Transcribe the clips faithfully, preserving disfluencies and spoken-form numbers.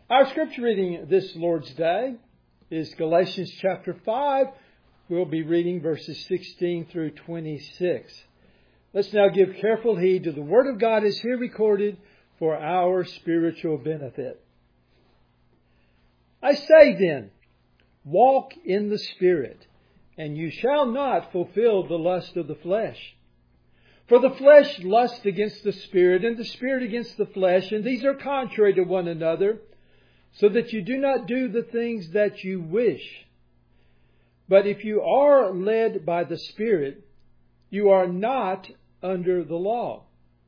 Our scripture reading this Lord's Day is Galatians chapter five. We'll be reading verses sixteen through twenty-six. Let's now give careful heed to the Word of God as here recorded for our spiritual benefit. I say then, walk in the Spirit, and you shall not fulfill the lust of the flesh. For the flesh lusts against the Spirit, and the Spirit against the flesh, and these are contrary to one another, so that you do not do the things that you wish. But if you are led by the Spirit, you are not under the law.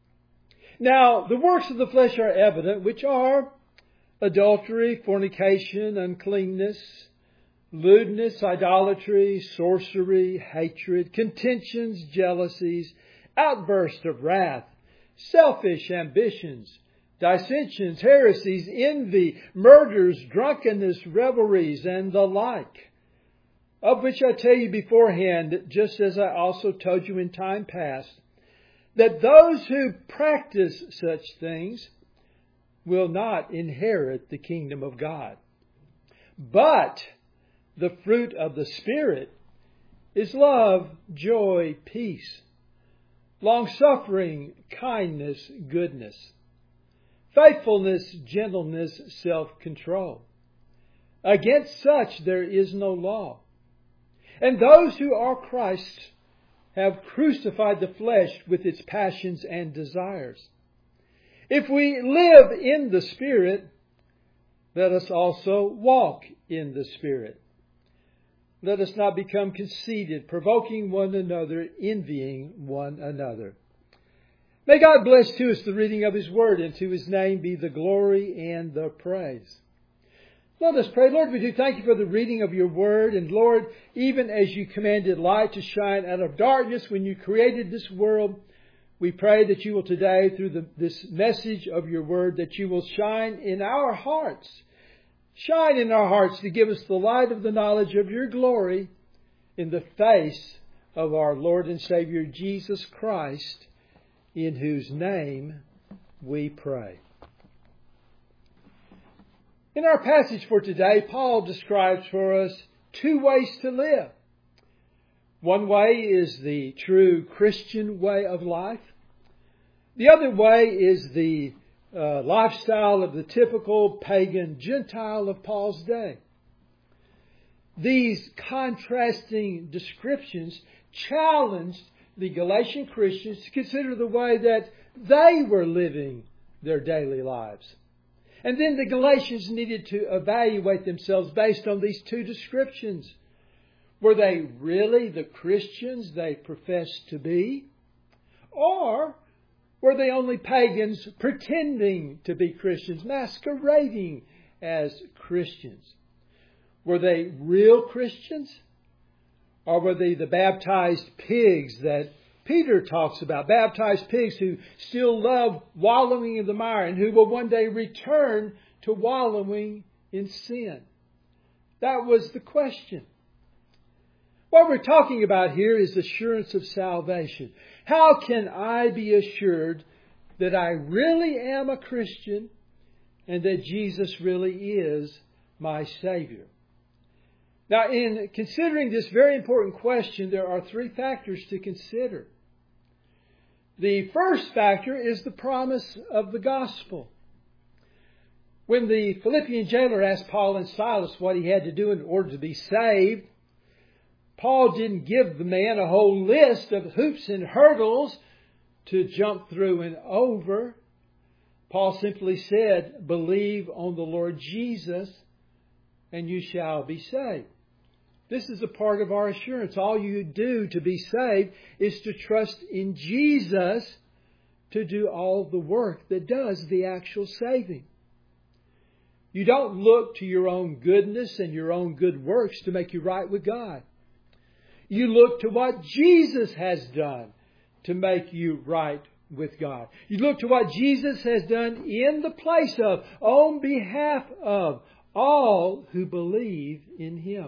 Now, the works of the flesh are evident, which are adultery, fornication, uncleanness, lewdness, idolatry, sorcery, hatred, contentions, jealousies, outbursts of wrath, selfish ambitions, dissensions, heresies, envy, murders, drunkenness, revelries, and the like, of which I tell you beforehand, just as I also told you in time past, that those who practice such things will not inherit the kingdom of God. But the fruit of the Spirit is love, joy, peace, long-suffering, kindness, goodness, faithfulness, gentleness, self-control. Against such there is no law. And those who are Christ's have crucified the flesh with its passions and desires. If we live in the Spirit, let us also walk in the Spirit. Let us not become conceited, provoking one another, envying one another. May God bless to us the reading of His Word, and to His name be the glory and the praise. Let us pray. Lord, we do thank You for the reading of Your Word. And Lord, even as You commanded light to shine out of darkness when You created this world, we pray that You will today, through the, this message of Your Word, that You will shine in our hearts. Shine in our hearts to give us the light of the knowledge of Your glory in the face of our Lord and Savior Jesus Christ, in whose name we pray. In our passage for today, Paul describes for us two ways to live. One way is the true Christian way of life. The other way is the uh, lifestyle of the typical pagan Gentile of Paul's day. These contrasting descriptions challenged the Galatian Christians to consider the way that they were living their daily lives. And then the Galatians needed to evaluate themselves based on these two descriptions. Were they really the Christians they professed to be? Or were they only pagans pretending to be Christians, masquerading as Christians? Were they real Christians? Or were they the baptized pigs that Peter talks about? Baptized pigs who still love wallowing in the mire and who will one day return to wallowing in sin. That was the question. What we're talking about here is assurance of salvation. How can I be assured that I really am a Christian and that Jesus really is my Savior? Now, in considering this very important question, there are three factors to consider. The first factor is the promise of the gospel. When the Philippian jailer asked Paul and Silas what he had to do in order to be saved, Paul didn't give the man a whole list of hoops and hurdles to jump through and over. Paul simply said, believe on the Lord Jesus and you shall be saved. This is a part of our assurance. All you do to be saved is to trust in Jesus to do all the work that does the actual saving. You don't look to your own goodness and your own good works to make you right with God. You look to what Jesus has done to make you right with God. You look to what Jesus has done in the place of, on behalf of all who believe in Him.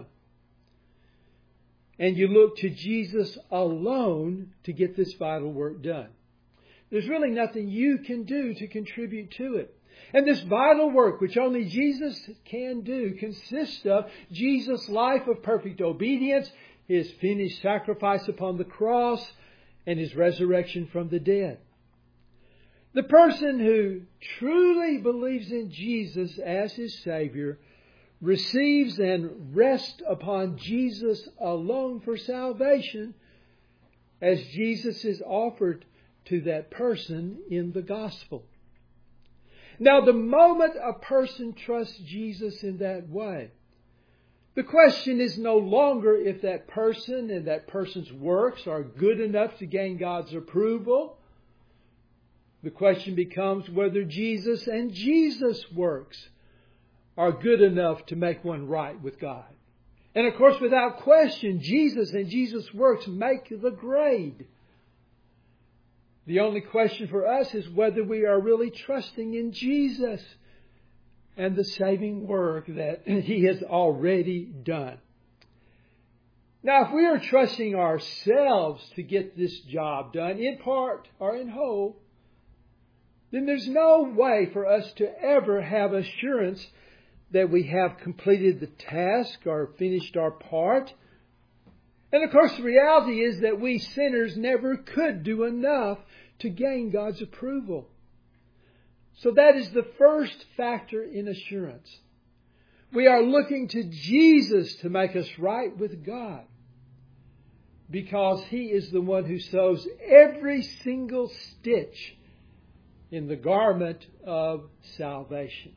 And you look to Jesus alone to get this vital work done. There's really nothing you can do to contribute to it. And this vital work, which only Jesus can do, consists of Jesus' life of perfect obedience, His finished sacrifice upon the cross, and His resurrection from the dead. The person who truly believes in Jesus as his Savior receives and rests upon Jesus alone for salvation, as Jesus is offered to that person in the gospel. Now, the moment a person trusts Jesus in that way, the question is no longer if that person and that person's works are good enough to gain God's approval. The question becomes whether Jesus and Jesus' works are good enough to make one right with God. And of course, without question, Jesus and Jesus' works make the grade. The only question for us is whether we are really trusting in Jesus and the saving work that He has already done. Now, if we are trusting ourselves to get this job done, in part or in whole, then there's no way for us to ever have assurance that we have completed the task or finished our part. And of course, the reality is that we sinners never could do enough to gain God's approval. So that is the first factor in assurance. We are looking to Jesus to make us right with God, because He is the one who sews every single stitch in the garment of salvation.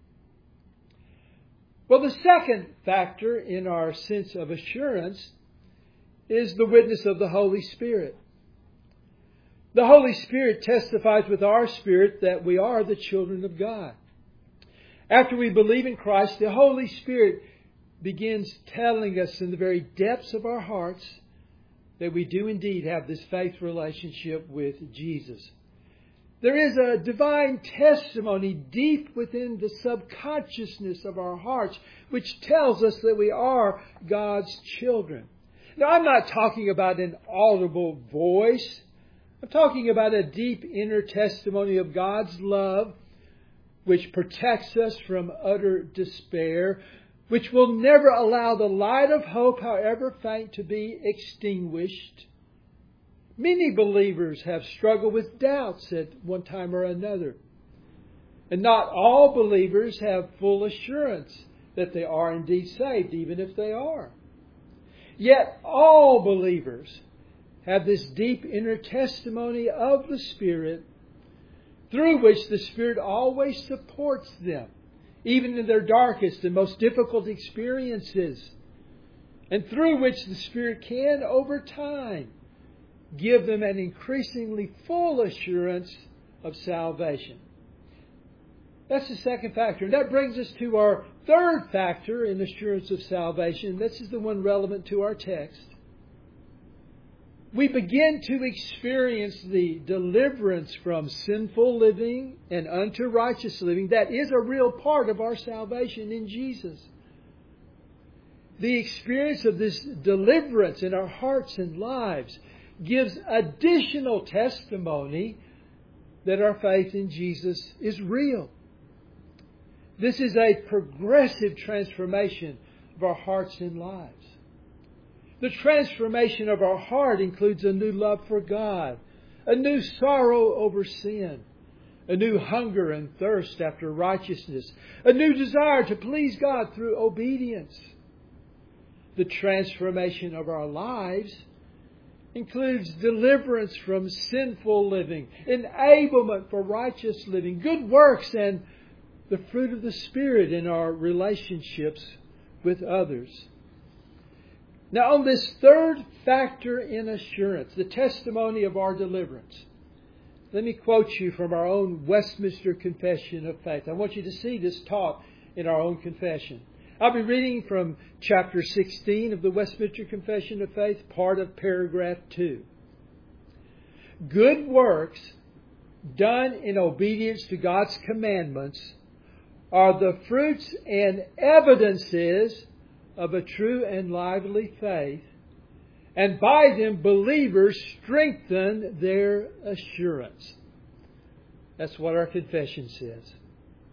Well, the second factor in our sense of assurance is the witness of the Holy Spirit. The Holy Spirit testifies with our spirit that we are the children of God. After we believe in Christ, the Holy Spirit begins telling us in the very depths of our hearts that we do indeed have this faith relationship with Jesus. There is a divine testimony deep within the subconsciousness of our hearts which tells us that we are God's children. Now, I'm not talking about an audible voice. I'm talking about a deep inner testimony of God's love, which protects us from utter despair, which will never allow the light of hope, however faint, to be extinguished. Many believers have struggled with doubts at one time or another. And not all believers have full assurance that they are indeed saved, even if they are. Yet all believers have this deep inner testimony of the Spirit, through which the Spirit always supports them, even in their darkest and most difficult experiences, and through which the Spirit can, over time, give them an increasingly full assurance of salvation. That's the second factor. And that brings us to our third factor in assurance of salvation. This is the one relevant to our text. We begin to experience the deliverance from sinful living and unto righteous living. That is a real part of our salvation in Jesus. The experience of this deliverance in our hearts and lives gives additional testimony that our faith in Jesus is real. This is a progressive transformation of our hearts and lives. The transformation of our heart includes a new love for God, a new sorrow over sin, a new hunger and thirst after righteousness, a new desire to please God through obedience. The transformation of our lives includes deliverance from sinful living, enablement for righteous living, good works, and the fruit of the Spirit in our relationships with others. Now, on this third factor in assurance, the testimony of our deliverance, let me quote you from our own Westminster Confession of Faith. I want you to see this taught in our own confession. I'll be reading from chapter sixteen of the Westminster Confession of Faith, part of paragraph two. Good works done in obedience to God's commandments are the fruits and evidences of a true and lively faith, and by them believers strengthen their assurance. That's what our confession says.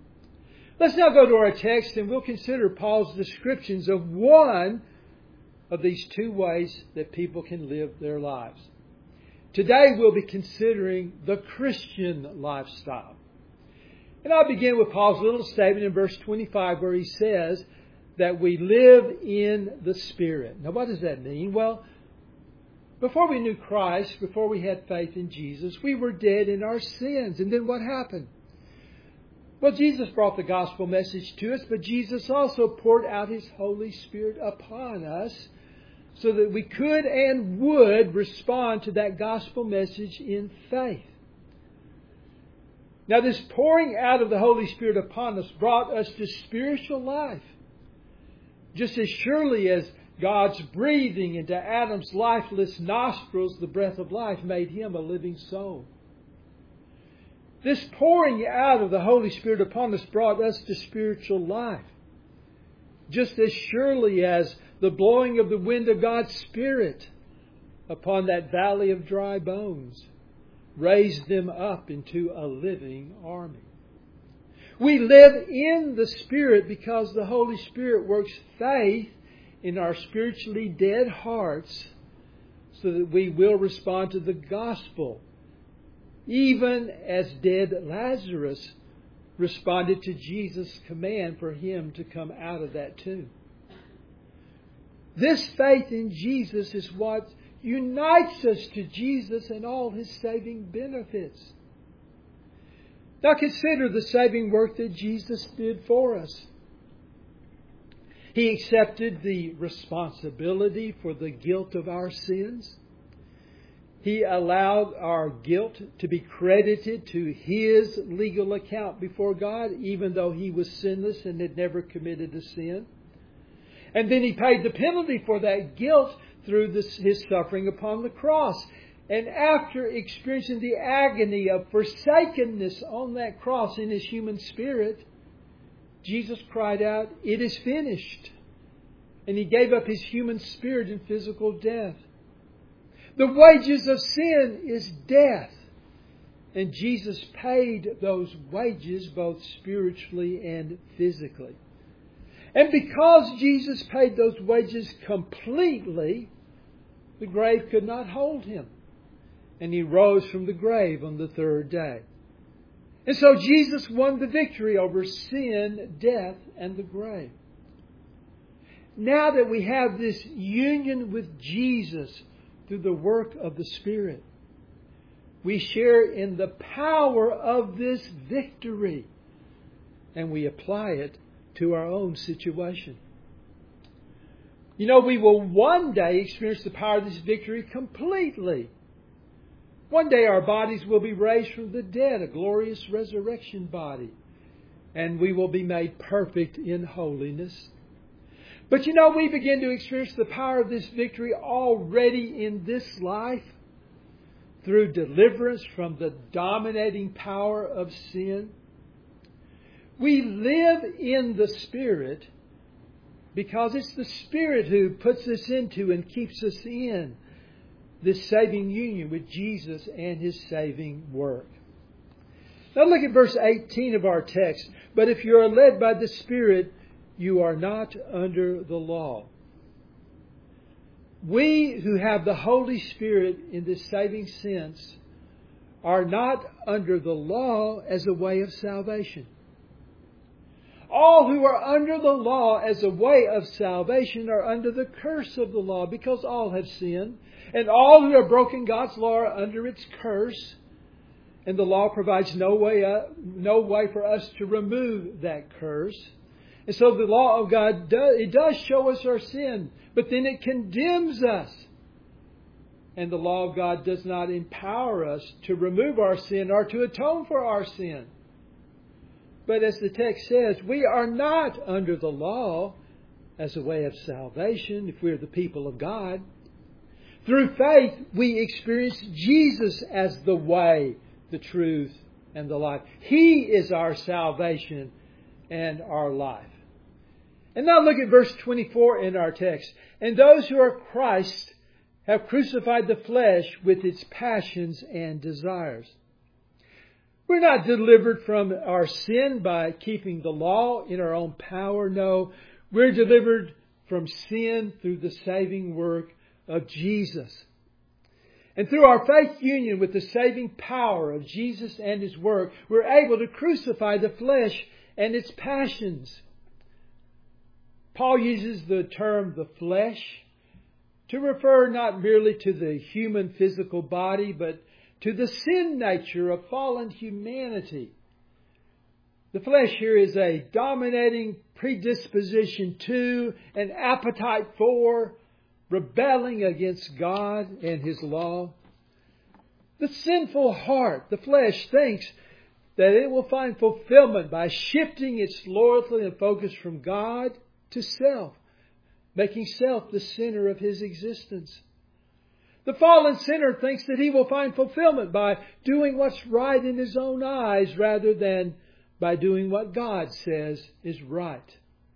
Let's now go to our text and we'll consider Paul's descriptions of one of these two ways that people can live their lives. Today we'll be considering the Christian lifestyle. And I'll begin with Paul's little statement in verse twenty-five where he says that we live in the Spirit. Now what does that mean? Well, before we knew Christ, before we had faith in Jesus, we were dead in our sins. And then what happened? Well, Jesus brought the gospel message to us, but Jesus also poured out His Holy Spirit upon us so that we could and would respond to that gospel message in faith. Now, this pouring out of the Holy Spirit upon us brought us to spiritual life. Just as surely as God's breathing into Adam's lifeless nostrils the breath of life made him a living soul. This pouring out of the Holy Spirit upon us brought us to spiritual life. Just as surely as the blowing of the wind of God's Spirit upon that valley of dry bones raised them up into a living army. We live in the Spirit because the Holy Spirit works faith in our spiritually dead hearts so that we will respond to the gospel, even as dead Lazarus responded to Jesus' command for him to come out of that tomb. This faith in Jesus is what unites us to Jesus and all His saving benefits. Now consider the saving work that Jesus did for us. He accepted the responsibility for the guilt of our sins. He allowed our guilt to be credited to His legal account before God, even though He was sinless and had never committed a sin. And then He paid the penalty for that guilt through this, His suffering upon the cross. And after experiencing the agony of forsakenness on that cross in His human spirit, Jesus cried out, "It is finished." And He gave up His human spirit in physical death. The wages of sin is death. And Jesus paid those wages both spiritually and physically. And because Jesus paid those wages completely, the grave could not hold Him. And He rose from the grave on the third day. And so Jesus won the victory over sin, death, and the grave. Now that we have this union with Jesus through the work of the Spirit, we share in the power of this victory, and we apply it to our own situation. You know, we will one day experience the power of this victory completely. One day our bodies will be raised from the dead, a glorious resurrection body, and we will be made perfect in holiness. But you know, we begin to experience the power of this victory already in this life through deliverance from the dominating power of sin. We live in the Spirit because it's the Spirit who puts us into and keeps us in this saving union with Jesus and His saving work. Now look at verse eighteen of our text. But if you are led by the Spirit, you are not under the law. We who have the Holy Spirit in this saving sense are not under the law as a way of salvation. All who are under the law as a way of salvation are under the curse of the law, because all have sinned, and all who have broken God's law are under its curse. And the law provides no way, uh, no way for us to remove that curse. And so the law of God, does, it does show us our sin, but then it condemns us. And the law of God does not empower us to remove our sin or to atone for our sin. But as the text says, we are not under the law as a way of salvation if we're the people of God. Through faith, we experience Jesus as the way, the truth, and the life. He is our salvation and our life. And now look at verse twenty-four in our text. And those who are Christ have crucified the flesh with its passions and desires. We're not delivered from our sin by keeping the law in our own power. No, we're delivered from sin through the saving work of Jesus. And through our faith union with the saving power of Jesus and His work, we're able to crucify the flesh and its passions. Paul uses the term the flesh to refer not merely to the human physical body, but to the sin nature of fallen humanity. The flesh here is a dominating predisposition to, an appetite for, rebelling against God and His law. The sinful heart, the flesh, thinks that it will find fulfillment by shifting its loyalty and focus from God to self, making self the center of his existence. The fallen sinner thinks that he will find fulfillment by doing what's right in his own eyes rather than by doing what God says is right.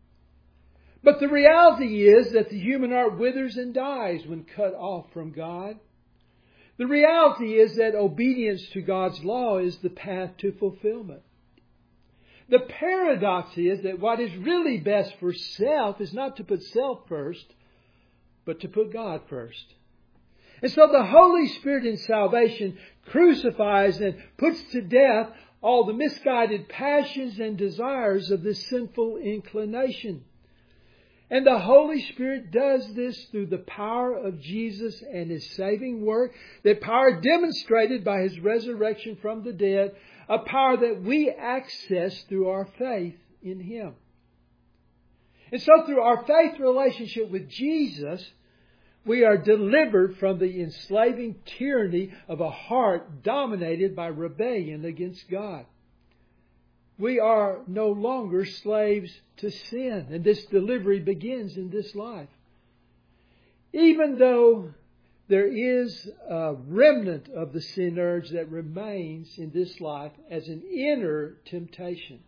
But the reality is that the human heart withers and dies when cut off from God. The reality is that obedience to God's law is the path to fulfillment. The paradox is that what is really best for self is not to put self first, but to put God first. And so the Holy Spirit in salvation crucifies and puts to death all the misguided passions and desires of this sinful inclination. And the Holy Spirit does this through the power of Jesus and His saving work, that power demonstrated by His resurrection from the dead, a power that we access through our faith in Him. And so through our faith relationship with Jesus, we are delivered from the enslaving tyranny of a heart dominated by rebellion against God. We are no longer slaves to sin, and this delivery begins in this life. Even though there is a remnant of the sin urge that remains in this life as an inner temptation.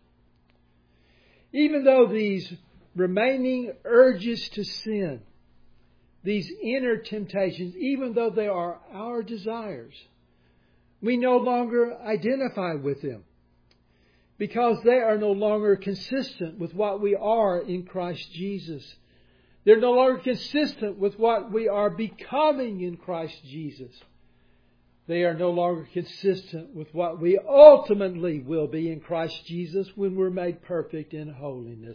Even though these remaining urges to sin, these inner temptations, even though they are our desires, we no longer identify with them because they are no longer consistent with what we are in Christ Jesus. They're no longer consistent with what we are becoming in Christ Jesus. They are no longer consistent with what we ultimately will be in Christ Jesus when we're made perfect in holiness.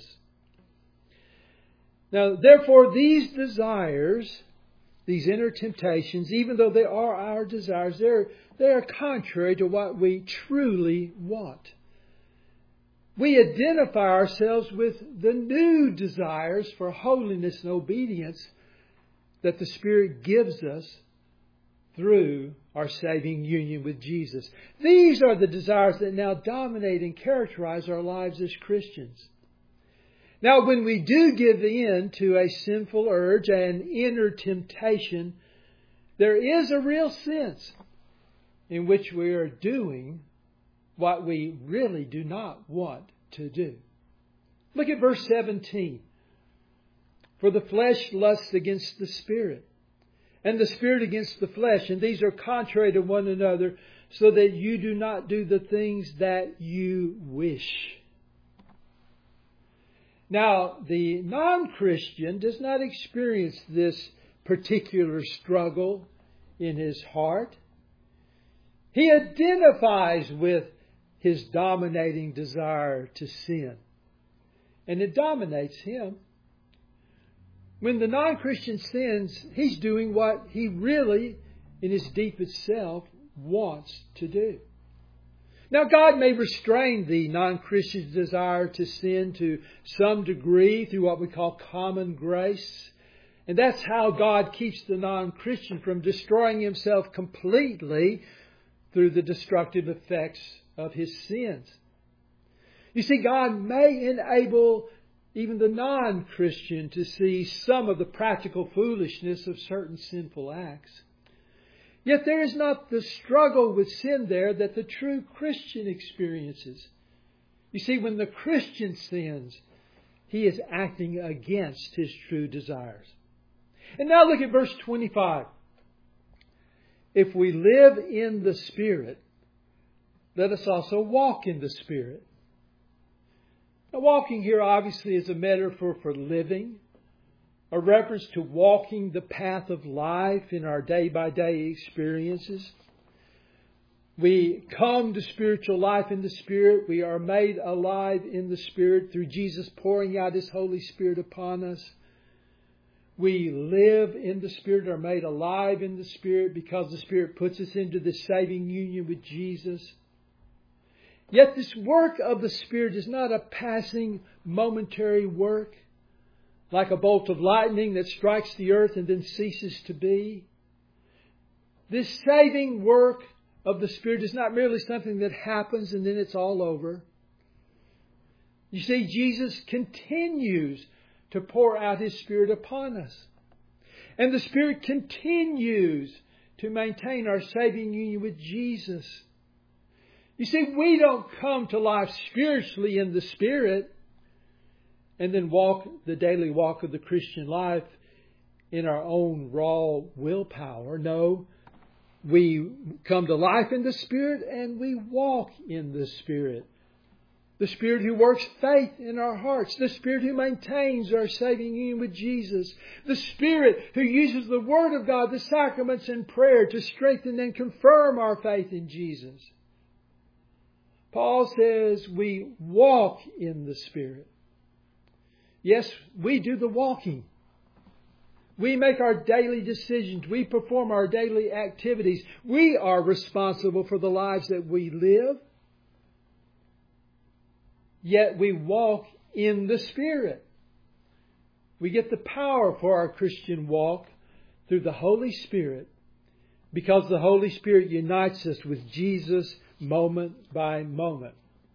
Now, therefore, these desires, these inner temptations, even though they are our desires, they're, they are contrary to what we truly want. We identify ourselves with the new desires for holiness and obedience that the Spirit gives us through our saving union with Jesus. These are the desires that now dominate and characterize our lives as Christians. Now, when we do give in to a sinful urge and inner temptation, there is a real sense in which we are doing what we really do not want to do. Look at verse seventeen. For the flesh lusts against the Spirit, and the Spirit against the flesh, and these are contrary to one another, so that you do not do the things that you wish. Now, the non-Christian does not experience this particular struggle in his heart. He identifies with his dominating desire to sin, and it dominates him. When the non-Christian sins, he's doing what he really, in his deepest self, wants to do. Now, God may restrain the non-Christian's desire to sin to some degree through what we call common grace. And that's how God keeps the non-Christian from destroying himself completely through the destructive effects of his sins. You see, God may enable even the non-Christian to see some of the practical foolishness of certain sinful acts. Yet there is not the struggle with sin there that the true Christian experiences. You see, when the Christian sins, he is acting against his true desires. And now look at verse twenty-five. If we live in the Spirit, let us also walk in the Spirit. Now, walking here obviously is a metaphor for living, a reference to walking the path of life in our day-by-day experiences. We come to spiritual life in the Spirit. We are made alive in the Spirit through Jesus pouring out His Holy Spirit upon us. We live in the Spirit, are made alive in the Spirit because the Spirit puts us into this saving union with Jesus. Yet this work of the Spirit is not a passing, momentary work, like a bolt of lightning that strikes the earth and then ceases to be. This saving work of the Spirit is not merely something that happens and then it's all over. You see, Jesus continues to pour out His Spirit upon us. And the Spirit continues to maintain our saving union with Jesus. You see, we don't come to life spiritually in the Spirit and then walk the daily walk of the Christian life in our own raw willpower. No, we come to life in the Spirit and we walk in the Spirit. The Spirit who works faith in our hearts. The Spirit who maintains our saving union with Jesus. The Spirit who uses the Word of God, the sacraments and prayer to strengthen and confirm our faith in Jesus. Paul says we walk in the Spirit. Yes, we do the walking. We make our daily decisions. We perform our daily activities. We are responsible for the lives that we live. Yet we walk in the Spirit. We get the power for our Christian walk through the Holy Spirit because the Holy Spirit unites us with Jesus moment by moment.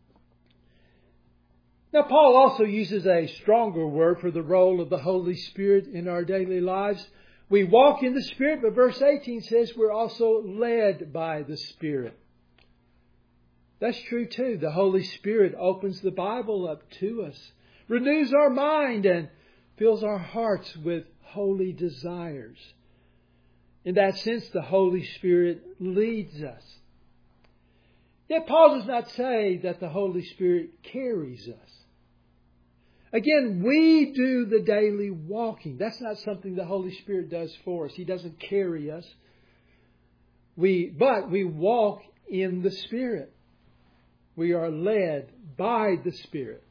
Now, Paul also uses a stronger word for the role of the Holy Spirit in our daily lives. We walk in the Spirit, but verse eighteen says we're also led by the Spirit. That's true too. The Holy Spirit opens the Bible up to us, renews our mind, and fills our hearts with holy desires. In that sense, the Holy Spirit leads us. Yet Paul does not say that the Holy Spirit carries us. Again, we do the daily walking. That's not something the Holy Spirit does for us. He doesn't carry us. We, but we walk in the Spirit. We are led by the Spirit.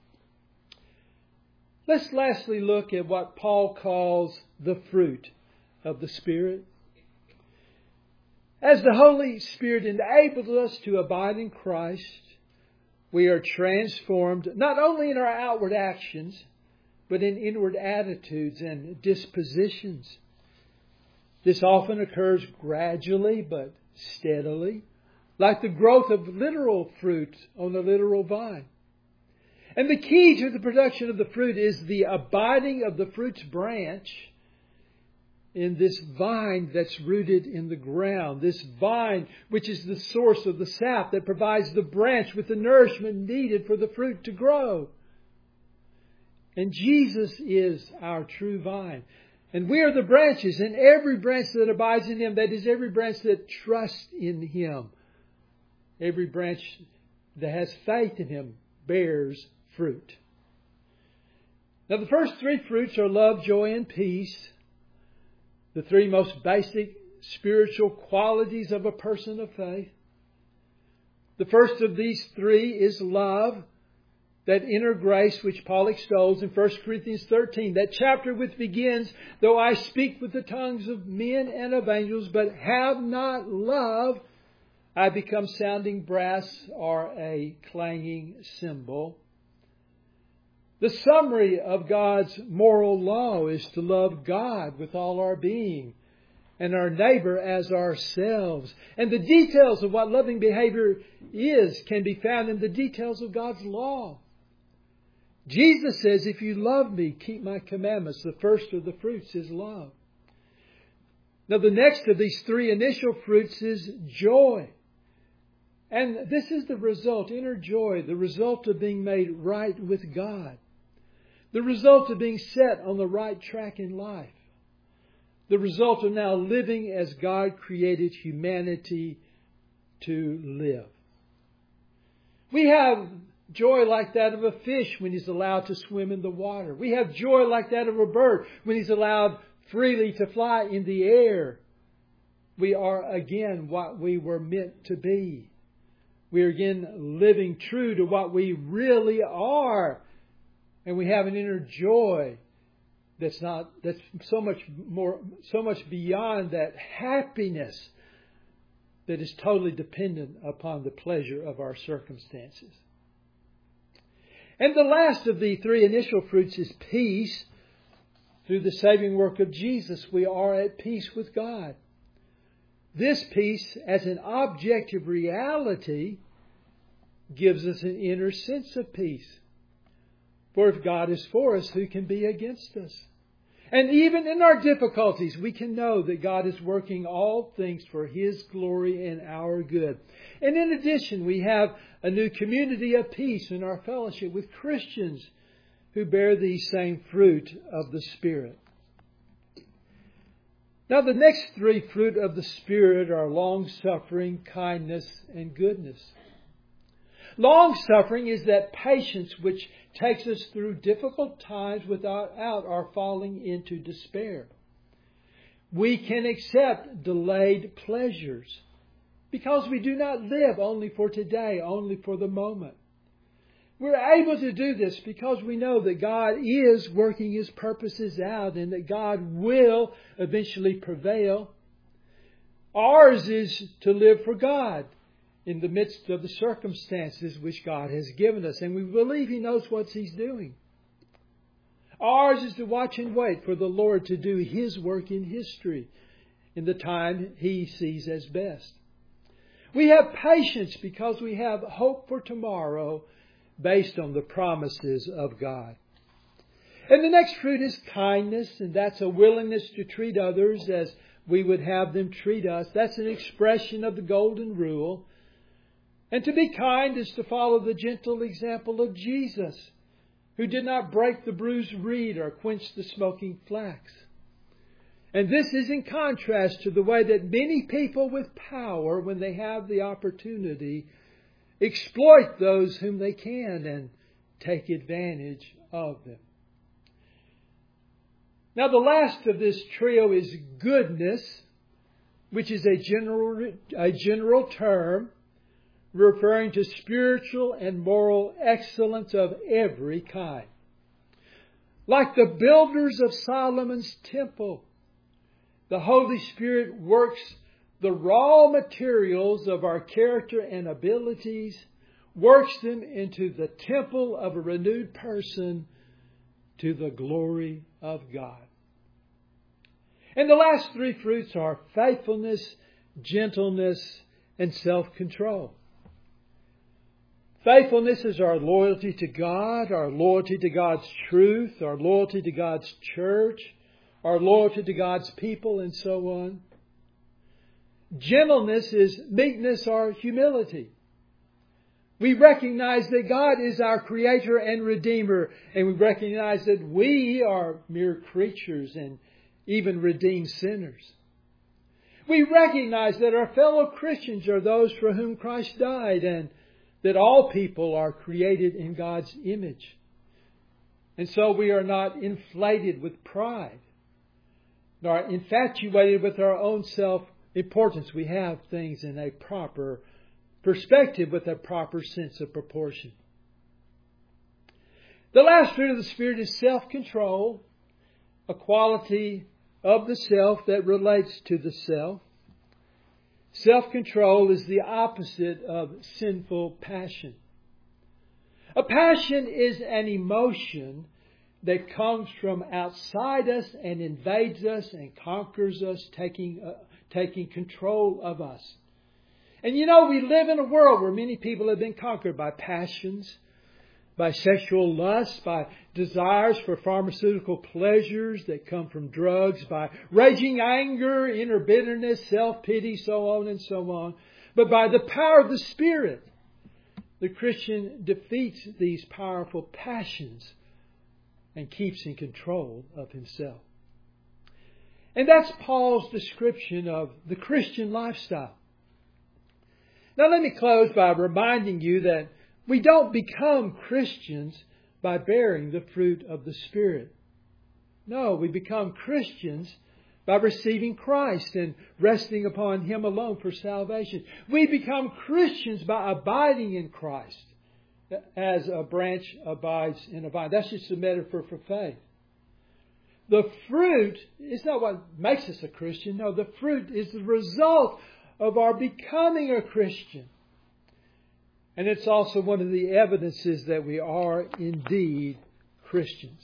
Let's lastly look at what Paul calls the fruit of the Spirit. As the Holy Spirit enables us to abide in Christ, we are transformed not only in our outward actions, but in inward attitudes and dispositions. This often occurs gradually but steadily, like the growth of literal fruit on a literal vine. And the key to the production of the fruit is the abiding of the fruit's branch in this vine that's rooted in the ground. This vine, which is the source of the sap that provides the branch with the nourishment needed for the fruit to grow. And Jesus is our true vine. And we are the branches, and every branch that abides in Him, that is every branch that trusts in Him, every branch that has faith in Him, bears fruit. Now the first three fruits are love, joy, and peace. The three most basic spiritual qualities of a person of faith. The first of these three is love, that inner grace which Paul extols in First Corinthians thirteen. That chapter which begins, though I speak with the tongues of men and of angels, but have not love, I become sounding brass or a clanging cymbal. The summary of God's moral law is to love God with all our being and our neighbor as ourselves. And the details of what loving behavior is can be found in the details of God's law. Jesus says, if you love me, keep my commandments. The first of the fruits is love. Now the next of these three initial fruits is joy. And this is the result, inner joy, the result of being made right with God. The result of being set on the right track in life. The result of now living as God created humanity to live. We have joy like that of a fish when he's allowed to swim in the water. We have joy like that of a bird when he's allowed freely to fly in the air. We are again what we were meant to be. We are again living true to what we really are. And we have an inner joy that's not, that's so much more, so much beyond that happiness that is totally dependent upon the pleasure of our circumstances. And the last of the three initial fruits is peace. Through the saving work of Jesus, we are at peace with God. This peace, as an objective reality, gives us an inner sense of peace. For if God is for us, who can be against us? And even in our difficulties, we can know that God is working all things for His glory and our good. And in addition, we have a new community of peace in our fellowship with Christians who bear the same fruit of the Spirit. Now, the next three fruit of the Spirit are long-suffering, kindness, and goodness. Long-suffering is that patience which takes us through difficult times without our falling into despair. We can accept delayed pleasures because we do not live only for today, only for the moment. We're able to do this because we know that God is working His purposes out and that God will eventually prevail. Ours is to live for God in the midst of the circumstances which God has given us. And we believe He knows what He's doing. Ours is to watch and wait for the Lord to do His work in history in the time He sees as best. We have patience because we have hope for tomorrow based on the promises of God. And the next fruit is kindness, and that's a willingness to treat others as we would have them treat us. That's an expression of the golden rule. And to be kind is to follow the gentle example of Jesus, who did not break the bruised reed or quench the smoking flax. And this is in contrast to the way that many people with power, when they have the opportunity, exploit those whom they can and take advantage of them. Now, the last of this trio is goodness, which is a general, a general term referring to spiritual and moral excellence of every kind. Like the builders of Solomon's temple, the Holy Spirit works the raw materials of our character and abilities, works them into the temple of a renewed person to the glory of God. And the last three fruits are faithfulness, gentleness, and self-control. Faithfulness is our loyalty to God, our loyalty to God's truth, our loyalty to God's church, our loyalty to God's people, and so on. Gentleness is meekness or humility. We recognize that God is our Creator and Redeemer, and we recognize that we are mere creatures and even redeemed sinners. We recognize that our fellow Christians are those for whom Christ died, and that all people are created in God's image. And so we are not inflated with pride, nor infatuated with our own self-importance. We have things in a proper perspective with a proper sense of proportion. The last fruit of the Spirit is self-control, a quality of the self that relates to the self. Self-control is the opposite of sinful passion. A passion is an emotion that comes from outside us and invades us and conquers us, taking, uh, taking control of us. And you know, we live in a world where many people have been conquered by passions, by sexual lust, by desires for pharmaceutical pleasures that come from drugs, by raging anger, inner bitterness, self-pity, so on and so on. But by the power of the Spirit, the Christian defeats these powerful passions and keeps in control of himself. And that's Paul's description of the Christian lifestyle. Now let me close by reminding you that We don't become Christians by bearing the fruit of the Spirit. No, we become Christians by receiving Christ and resting upon Him alone for salvation. We become Christians by abiding in Christ as a branch abides in a vine. That's just a metaphor for faith. The fruit is not what makes us a Christian. No, the fruit is the result of our becoming a Christian. And it's also one of the evidences that we are indeed Christians.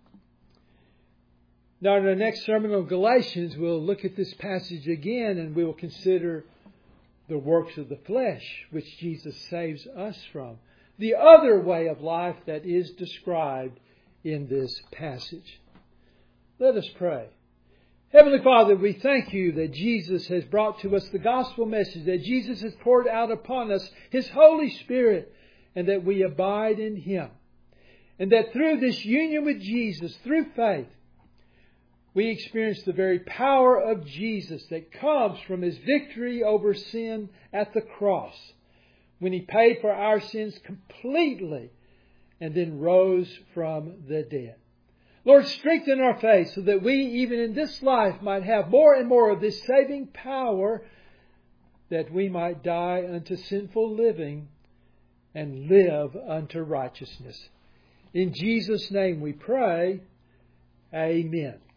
Now, in our next sermon on Galatians, we'll look at this passage again and we will consider the works of the flesh, which Jesus saves us from. The other way of life that is described in this passage. Let us pray. Heavenly Father, we thank You that Jesus has brought to us the gospel message, that Jesus has poured out upon us His Holy Spirit, and that we abide in Him. And that through this union with Jesus, through faith, we experience the very power of Jesus that comes from His victory over sin at the cross, when He paid for our sins completely and then rose from the dead. Lord, strengthen our faith so that we, even in this life, might have more and more of this saving power, that we might die unto sinful living and live unto righteousness. In Jesus' name we pray. Amen.